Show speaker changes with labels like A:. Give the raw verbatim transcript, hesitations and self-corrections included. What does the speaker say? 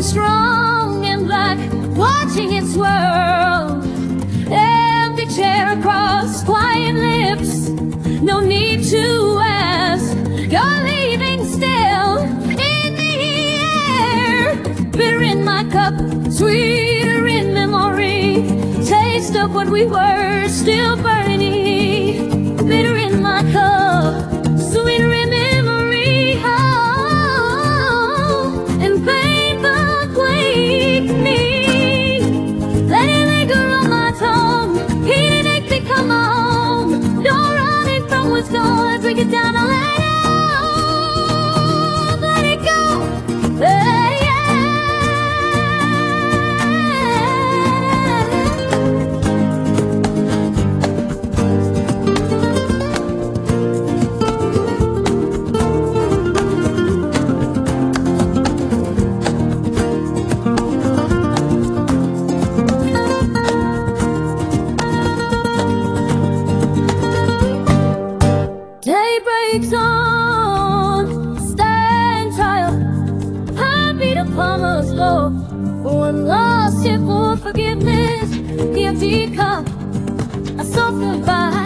A: strong and black, watching it swirl. Empty chair across quiet lips, no need to ask, you're leaving still in the air. Bitter in my cup, sweeter in memory, taste of what we were still burning. Bitter in my cup, sweeter in memory, oh, and painful quake me. Let it linger on my tongue, heated ache become home. Don't run it from what's gone, break it down, I'll let it go, let it go. Hey, yeah. Day breaks on, stand trial. I beat a plumber's low for one lost, yet for forgiveness. The empty cup, I suffer by.